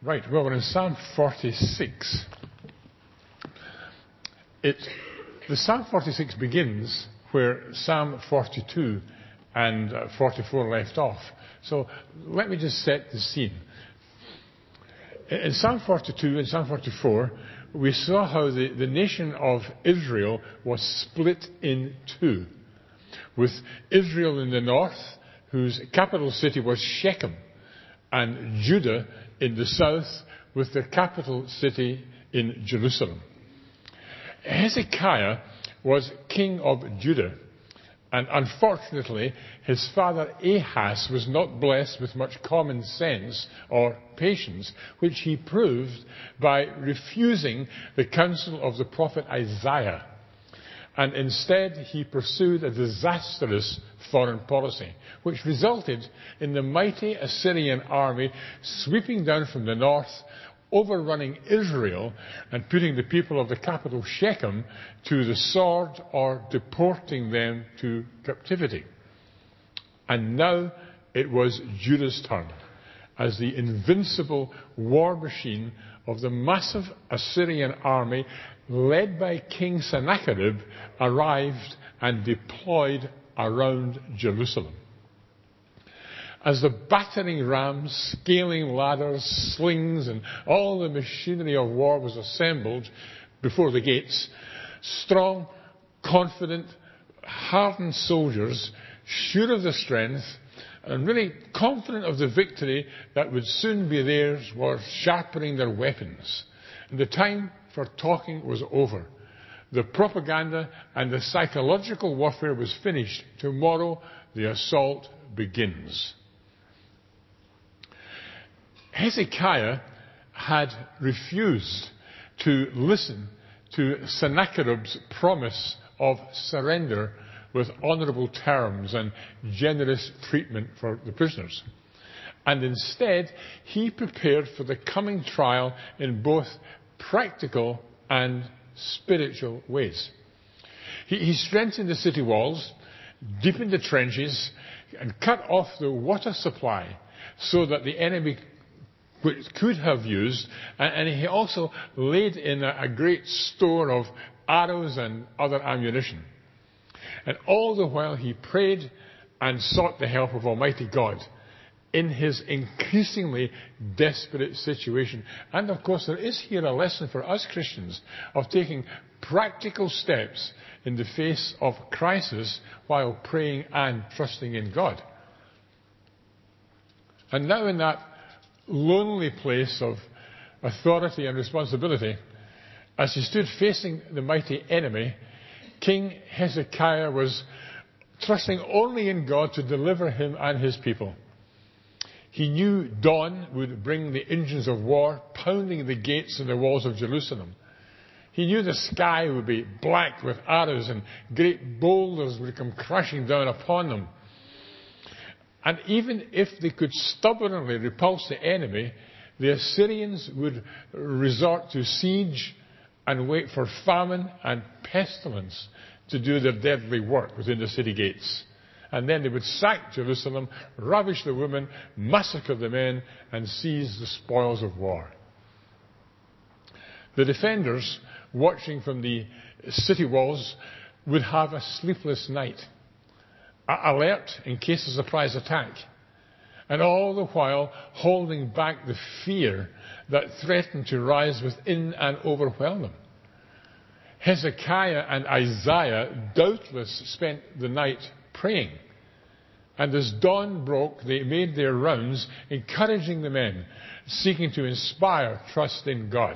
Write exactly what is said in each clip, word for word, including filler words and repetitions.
Right, well, we're in Psalm forty-six. It, the Psalm forty-six begins where Psalm forty-two and uh, forty-four left off. So let me just set the scene. In Psalm forty-two and Psalm forty-four, we saw how the, the nation of Israel was split in two, with Israel in the north, whose capital city was Shechem, and Judah in the south, with their capital city in Jerusalem. Hezekiah was king of Judah, and unfortunately his father Ahaz was not blessed with much common sense or patience, which he proved by refusing the counsel of the prophet Isaiah. And instead he pursued a disastrous foreign policy, which resulted in the mighty Assyrian army sweeping down from the north, overrunning Israel and putting the people of the capital Shechem to the sword or deporting them to captivity. And now it was Judah's turn, as the invincible war machine of the massive Assyrian army led by King Sennacherib arrived and deployed around Jerusalem. As the battering rams, scaling ladders, slings, and all the machinery of war was assembled before the gates, strong, confident, hardened soldiers, sure of their strength, and really confident of the victory that would soon be theirs, were sharpening their weapons. And the time for talking was over. The propaganda and the psychological warfare was finished. Tomorrow the assault begins. Hezekiah had refused to listen to Sennacherib's promise of surrender with honourable terms and generous treatment for the prisoners. And instead, he prepared for the coming trial in both practical and spiritual ways. He, he strengthened the city walls, deepened the trenches, and cut off the water supply so that the enemy could have used, and he also laid in a great store of arrows and other ammunition. And all the while he prayed and sought the help of Almighty God in his increasingly desperate situation. And of course there is here a lesson for us Christians of taking practical steps in the face of crisis while praying and trusting in God. And now in that lonely place of authority and responsibility, as he stood facing the mighty enemy, King Hezekiah was trusting only in God to deliver him and his people. He knew dawn would bring the engines of war pounding the gates and the walls of Jerusalem. He knew the sky would be black with arrows and great boulders would come crashing down upon them. And even if they could stubbornly repulse the enemy, the Assyrians would resort to siege and wait for famine and pestilence to do their deadly work within the city gates. And then they would sack Jerusalem, ravish the women, massacre the men, and seize the spoils of war. The defenders, watching from the city walls, would have a sleepless night, alert in case of surprise attack, and all the while holding back the fear that threatened to rise within and overwhelm them. Hezekiah and Isaiah doubtless spent the night praying, and as dawn broke they made their rounds, encouraging the men, seeking to inspire trust in God.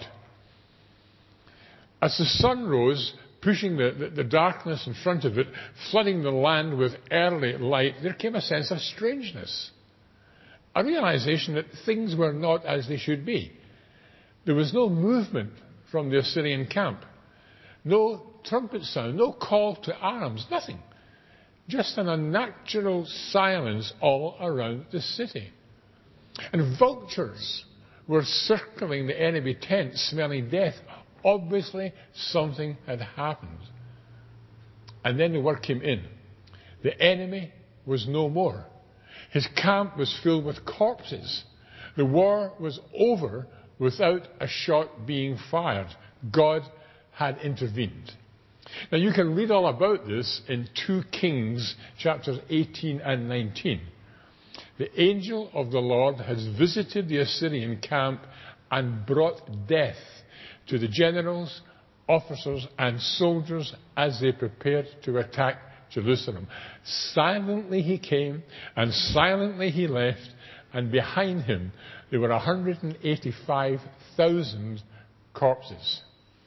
As the sun rose, pushing the, the, the darkness in front of it, flooding the land with early light, there came a sense of strangeness, a realization that things were not as they should be. There was no movement from the Assyrian camp, no trumpet sound, no call to arms, nothing. Just an unnatural silence all around the city. And vultures were circling the enemy tent, smelling death. Obviously, something had happened. And then the word came in. The enemy was no more. His camp was filled with corpses. The war was over without a shot being fired. God had intervened. Now you can read all about this in Second Kings chapters eighteen and nineteen. The angel of the Lord has visited the Assyrian camp and brought death to the generals, officers and soldiers as they prepared to attack Jerusalem. Silently he came and silently he left, and behind him there were one hundred eighty-five thousand corpses.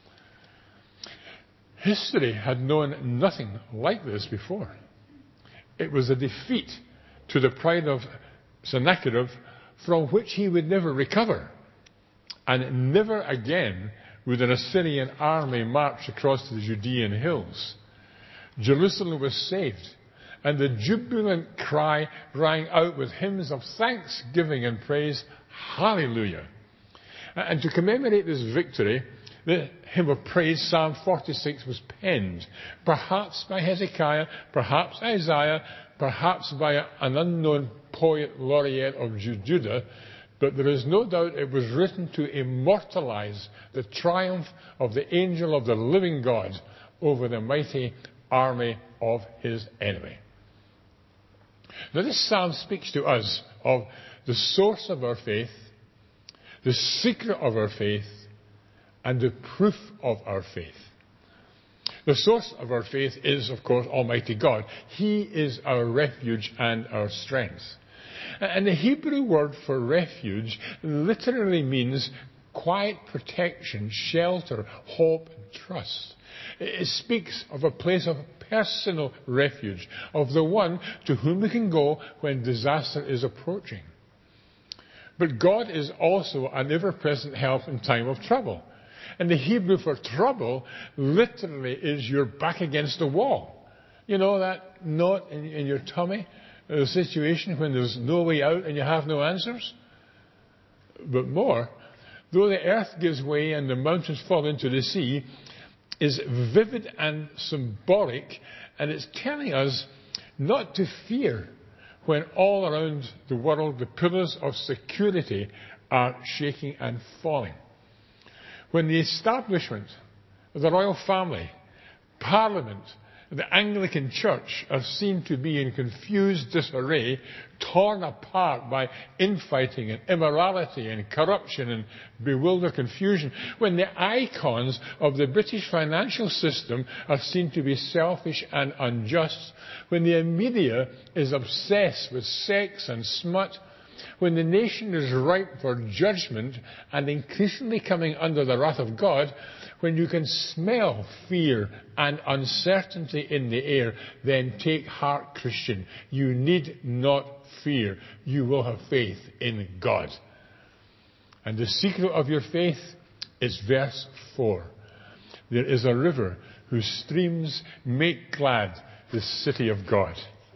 History had known nothing like this before. It was a defeat to the pride of Sennacherib from which he would never recover. And never again would an Assyrian army march across the Judean hills. Jerusalem was saved, and the jubilant cry rang out with hymns of thanksgiving and praise, Hallelujah. And to commemorate this victory, the hymn of praise, Psalm forty-six, was penned, perhaps by Hezekiah, perhaps Isaiah, perhaps by an unknown poet laureate of Judah, but there is no doubt it was written to immortalize the triumph of the angel of the living God over the mighty army of his enemy. Now this psalm speaks to us of the source of our faith, the secret of our faith, and the proof of our faith. The source of our faith is, of course, Almighty God. He is our refuge and our strength. And the Hebrew word for refuge literally means quiet protection, shelter, hope, trust. It speaks of a place of personal refuge, of the one to whom we can go when disaster is approaching. But God is also an ever-present help in time of trouble. And the Hebrew for trouble literally is you're back against the wall. You know that knot in, in your tummy? A situation when there's no way out and you have no answers? But more, though the earth gives way and the mountains fall into the sea, is vivid and symbolic, and it's telling us not to fear when all around the world the pillars of security are shaking and falling. When the establishment of the royal family, Parliament, the Anglican Church are seen to be in confused disarray, torn apart by infighting and immorality and corruption and bewildered confusion. When the icons of the British financial system are seen to be selfish and unjust. When the media is obsessed with sex and smut. When the nation is ripe for judgment and increasingly coming under the wrath of God, when you can smell fear and uncertainty in the air, then take heart, Christian. You need not fear. You will have faith in God. And the secret of your faith is verse four. There is a river whose streams make glad the city of God.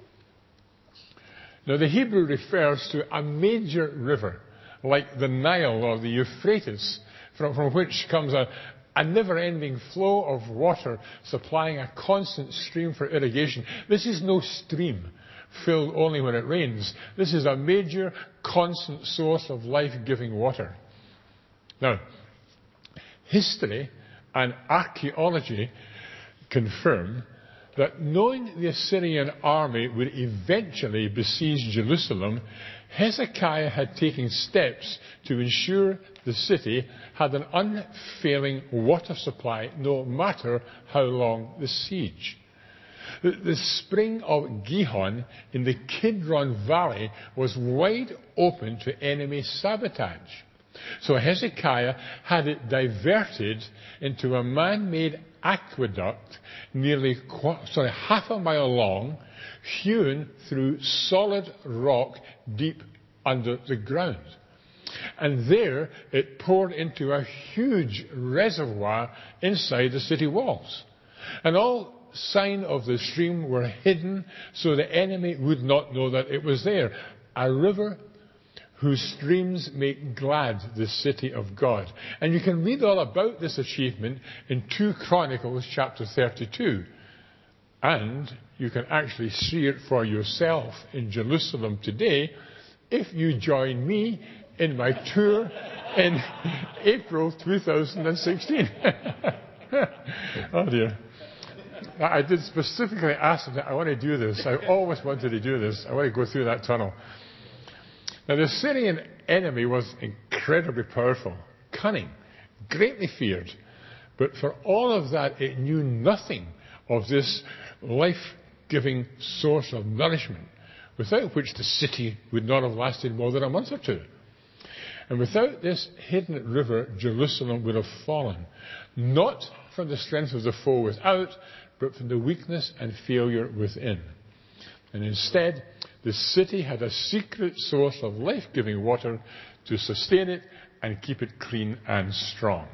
Now the Hebrew refers to a major river, like the Nile or the Euphrates, from, from which comes a, a never-ending flow of water supplying a constant stream for irrigation. This is no stream filled only when it rains. This is a major, constant source of life-giving water. Now, history and archaeology confirm that knowing the Assyrian army would eventually besiege Jerusalem, Hezekiah had taken steps to ensure the city had an unfailing water supply no matter how long the siege. The, the spring of Gihon in the Kidron Valley was wide open to enemy sabotage. So Hezekiah had it diverted into a man-made aqueduct nearly sorry, half a mile long, hewn through solid rock deep under the ground. And there it poured into a huge reservoir inside the city walls. And all sign of the stream were hidden so the enemy would not know that it was there. A river whose streams make glad the city of God. And you can read all about this achievement in Second Chronicles chapter thirty-two. And you can actually see it for yourself in Jerusalem today if you join me in my tour in April two thousand sixteen. Oh dear. I did specifically ask them that I want to do this. I always wanted to do this. I want to go through that tunnel. Now the Syrian enemy was incredibly powerful, cunning, greatly feared. But for all of that, it knew nothing of this life-giving source of nourishment, without which the city would not have lasted more than a month or two. And without this hidden river, Jerusalem would have fallen, not from the strength of the foe without, but from the weakness and failure within. And instead, the city had a secret source of life-giving water to sustain it and keep it clean and strong.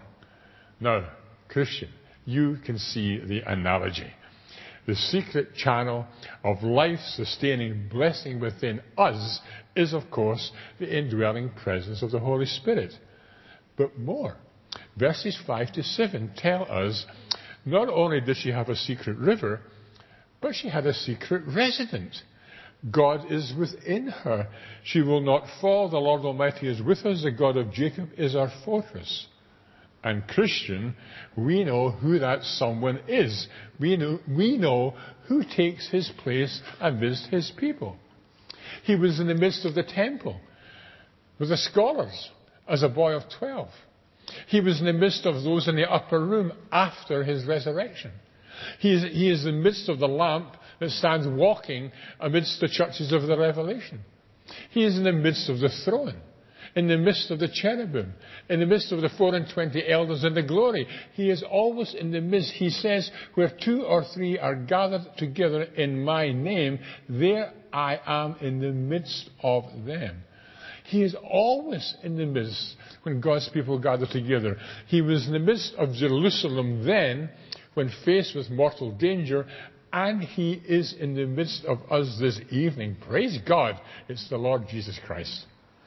Now, Christian, you can see the analogy. The secret channel of life-sustaining blessing within us is, of course, the indwelling presence of the Holy Spirit. But more. Verses five to seven tell us not only did she have a secret river, but she had a secret resident. God is within her. She will not fall. The Lord Almighty is with us. The God of Jacob is our fortress. And Christian, we know who that someone is. We know, we know who takes his place amidst his people. He was in the midst of the temple with the scholars as a boy of twelve. He was in the midst of those in the upper room after his resurrection. He is, he is in the midst of the lamp that stands walking amidst the churches of the Revelation. He is in the midst of the throne, in the midst of the cherubim, in the midst of the four and twenty elders in the glory. He is always in the midst. He says, where two or three are gathered together in my name, there I am in the midst of them. He is always in the midst when God's people gather together. He was in the midst of Jerusalem then, when faced with mortal danger, and he is in the midst of us this evening. Praise God, it's the Lord Jesus Christ.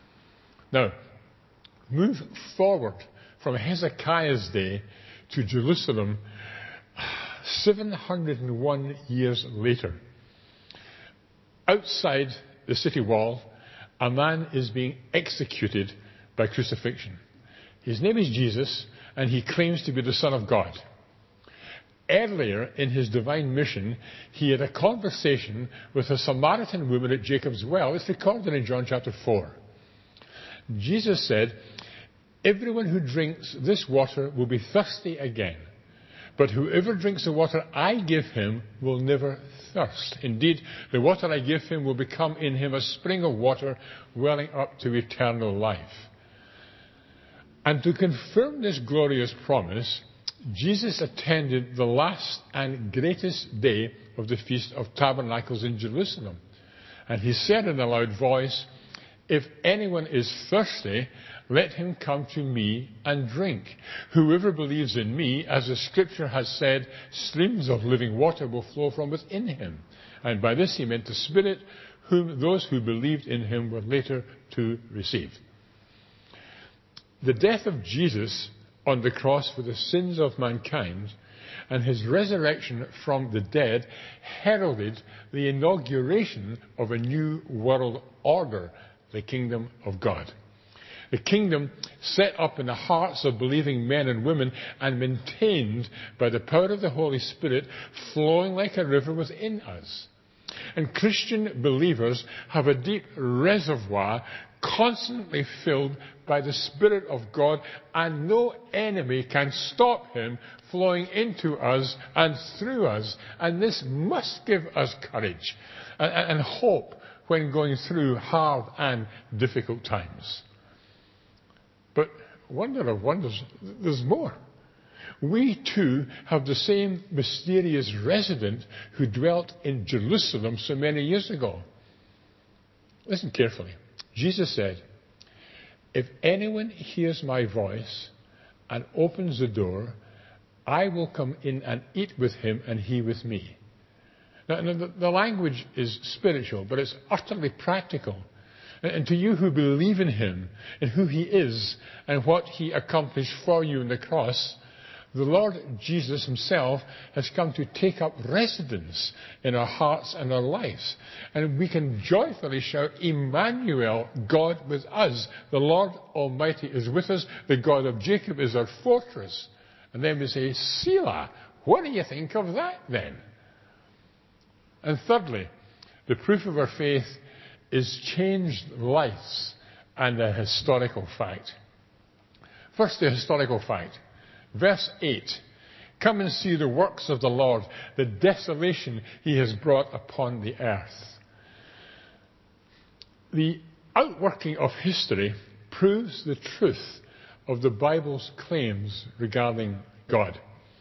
Now, move forward from Hezekiah's day to Jerusalem seven hundred one years later. Outside the city wall, a man is being executed by crucifixion. His name is Jesus, and he claims to be the Son of God. Earlier in his divine mission, he had a conversation with a Samaritan woman at Jacob's well. It's recorded in John chapter four. Jesus said, everyone who drinks this water will be thirsty again. But whoever drinks the water I give him will never thirst. Indeed, the water I give him will become in him a spring of water welling up to eternal life. And to confirm this glorious promise, Jesus attended the last and greatest day of the Feast of Tabernacles in Jerusalem. And he said in a loud voice, if anyone is thirsty, let him come to me and drink. Whoever believes in me, as the scripture has said, streams of living water will flow from within him. And by this he meant the Spirit, whom those who believed in him were later to receive. The death of Jesus on the cross for the sins of mankind and his resurrection from the dead heralded the inauguration of a new world order, the kingdom of God. The kingdom set up in the hearts of believing men and women and maintained by the power of the Holy Spirit flowing like a river within us. And Christian believers have a deep reservoir constantly filled by the Spirit of God, and no enemy can stop him flowing into us and through us. And this must give us courage and, and hope when going through hard and difficult times. But wonder of wonders, there's more. We too have the same mysterious resident who dwelt in Jerusalem so many years ago. Listen carefully. Jesus said, if anyone hears my voice and opens the door, I will come in and eat with him and he with me. Now, the, the language is spiritual, but it's utterly practical. And to you who believe in him and who he is and what he accomplished for you on the cross, The Lord Jesus himself has come to take up residence in our hearts and our lives. And we can joyfully shout, Emmanuel, God with us. The Lord Almighty is with us. The God of Jacob is our fortress. And then we say, Selah. What do you think of that then? And thirdly, the proof of our faith is changed lives and a historical fact. First, the historical fact. Verse eight. Come and see the works of the Lord, the desolation he has brought upon the earth. The outworking of history proves the truth of the Bible's claims regarding God.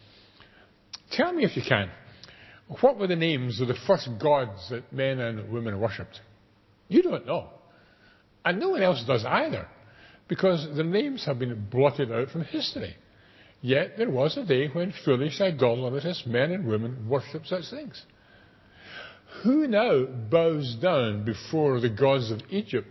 Tell me if you can, what were the names of the first gods that men and women worshipped? You don't know. And no one else does either, because the names have been blotted out from history. Yet there was a day when foolish, idolatrous men and women worshipped such things. Who now bows down before the gods of Egypt?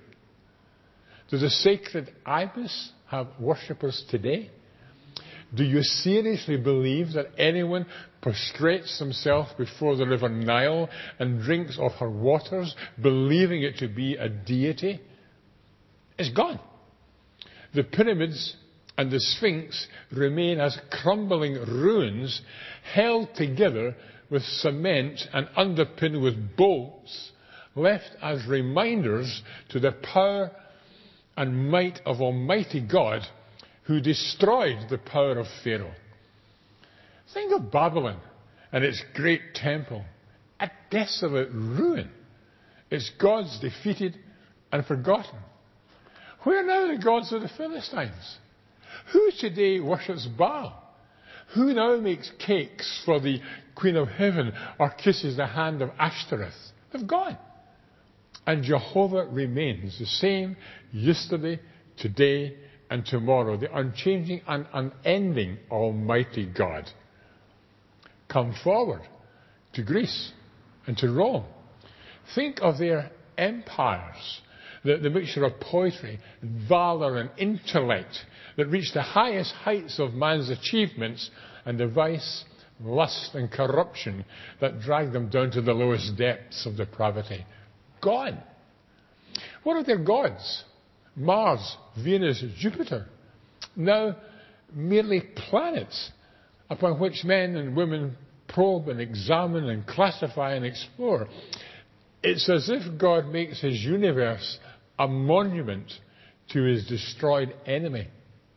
Do the sacred ibis have worshippers today? Do you seriously believe that anyone prostrates himself before the river Nile and drinks of her waters, believing it to be a deity? It's gone. The pyramids and the Sphinx remain as crumbling ruins held together with cement and underpinned with bolts, left as reminders to the power and might of Almighty God, who destroyed the power of Pharaoh. Think of Babylon and its great temple, a desolate ruin, its gods defeated and forgotten. Where now are the gods of the Philistines? Who today worships Baal? Who now makes cakes for the Queen of Heaven or kisses the hand of Ashtoreth? They've gone. And Jehovah remains the same yesterday, today, and tomorrow, the unchanging and unending Almighty God. Come forward to Greece and to Rome. Think of their empires, the, the mixture of poetry, valor, and intellect that reached the highest heights of man's achievements, and the vice, lust, and corruption that dragged them down to the lowest depths of depravity. Gone. What are their gods? Mars, Venus, Jupiter. Now merely planets upon which men and women probe and examine and classify and explore. It's as if God makes his universe a monument to his destroyed enemy.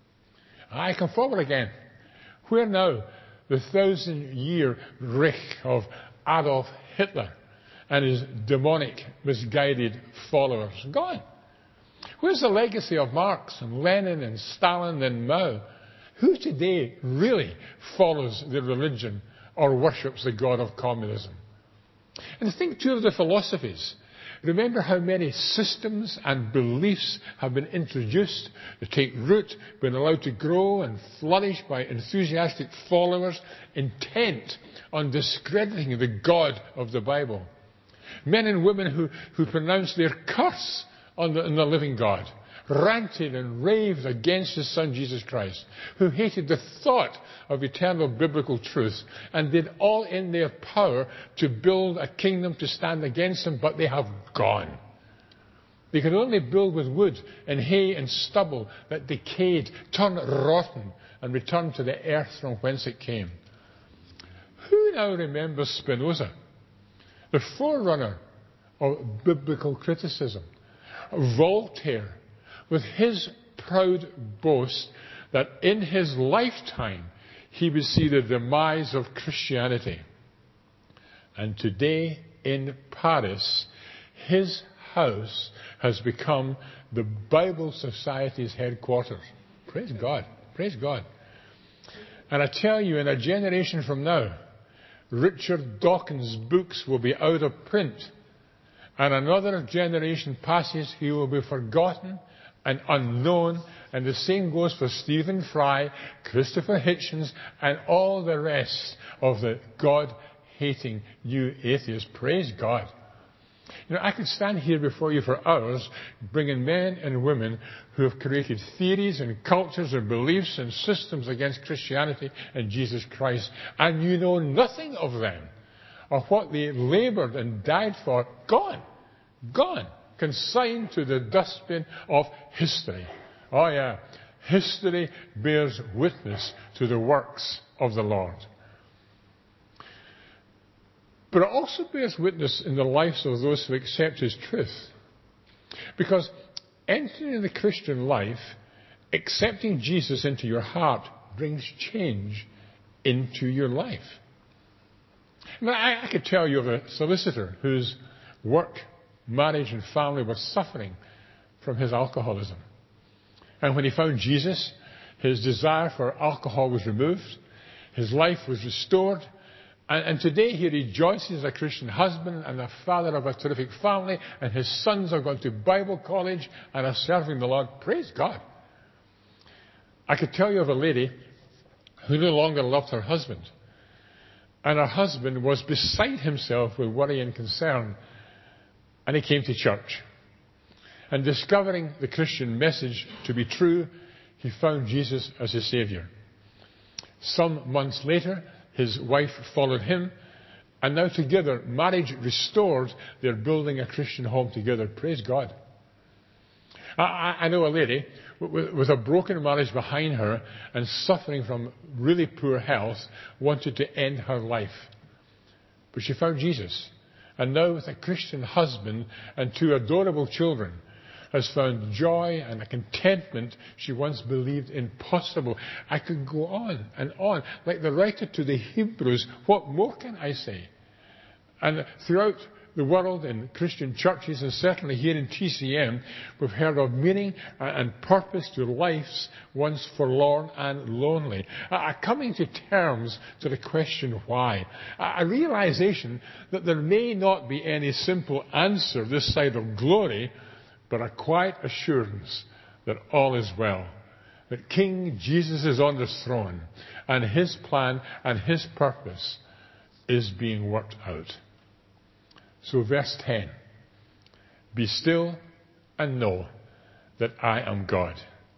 I come forward again. Where now the thousand-year Reich of Adolf Hitler and his demonic, misguided followers? Gone. Where's the legacy of Marx and Lenin and Stalin and Mao? Who today really follows the religion or worships the god of communism? And think too of the philosophies. Remember how many systems and beliefs have been introduced to take root, been allowed to grow and flourish by enthusiastic followers intent on discrediting the God of the Bible. Men and women who, who pronounced their curse on the, on the living God, ranted and raved against his Son Jesus Christ, who hated the thought of eternal biblical truth and did all in their power to build a kingdom to stand against him, but they have gone. They could only build with wood and hay and stubble that decayed, turned rotten, and returned to the earth from whence it came. Who now remembers Spinoza, the forerunner of biblical criticism? Voltaire, with his proud boast that in his lifetime he would see the demise of Christianity. And today in Paris, his house has become the Bible Society's headquarters. Praise God. Praise God. And I tell you, in a generation from now, Richard Dawkins' books will be out of print. And another generation passes, he will be forgotten and unknown. And the same goes for Stephen Fry, Christopher Hitchens, and all the rest of the God-hating new atheists. Praise God. You know, I could stand here before you for hours bringing men and women who have created theories and cultures and beliefs and systems against Christianity and Jesus Christ, and you know nothing of them or what they labored and died for. Gone. Gone. Consigned to the dustbin of history. Oh yeah. History bears witness to the works of the Lord. But it also bears witness in the lives of those who accept His truth. Because entering the Christian life, accepting Jesus into your heart, brings change into your life. Now, I, I could tell you of a solicitor whose work, marriage and family were suffering from his alcoholism. And when he found Jesus, his desire for alcohol was removed, his life was restored, and, and today he rejoices as a Christian husband and a father of a terrific family, and his sons have gone to Bible college and are serving the Lord. Praise God. I could tell you of a lady who no longer loved her husband, and her husband was beside himself with worry and concern, and he came to church. And discovering the Christian message to be true, he found Jesus as his Savior. Some months later, his wife followed him, and now together, marriage restored, they're building a Christian home together. Praise God. I, I know a lady with, with a broken marriage behind her and suffering from really poor health, wanted to end her life. But she found Jesus. And now with a Christian husband and two adorable children, has found joy and a contentment she once believed impossible. I could go on and on. Like the writer to the Hebrews, what more can I say? And throughout the world in Christian churches, and certainly here in T C M, we've heard of meaning and purpose to lives once forlorn and lonely. A coming to terms to the question why. A realization that there may not be any simple answer this side of glory, but a quiet assurance that all is well, that King Jesus is on the throne, and His plan and His purpose is being worked out. So verse ten, be still and know that I am God.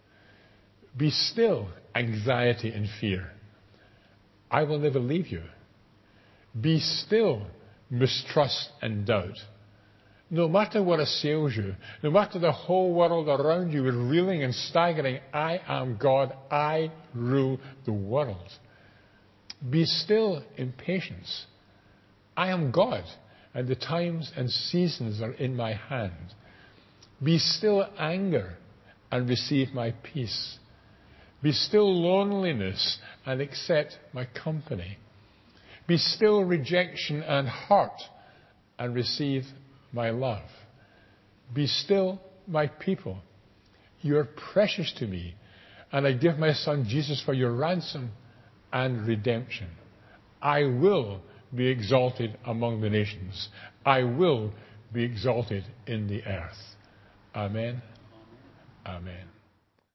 Be still, anxiety and fear. I will never leave you. Be still, mistrust and doubt. No matter what assails you, no matter the whole world around you is reeling and staggering, I am God, I rule the world. Be still in patience. I am God, and the times and seasons are in my hand. Be still anger and receive my peace. Be still loneliness and accept my company. Be still rejection and hurt and receive my love. Be still, my people. You are precious to me, and I give my Son Jesus for your ransom and redemption. I will be exalted among the nations. I will be exalted in the earth. Amen. Amen.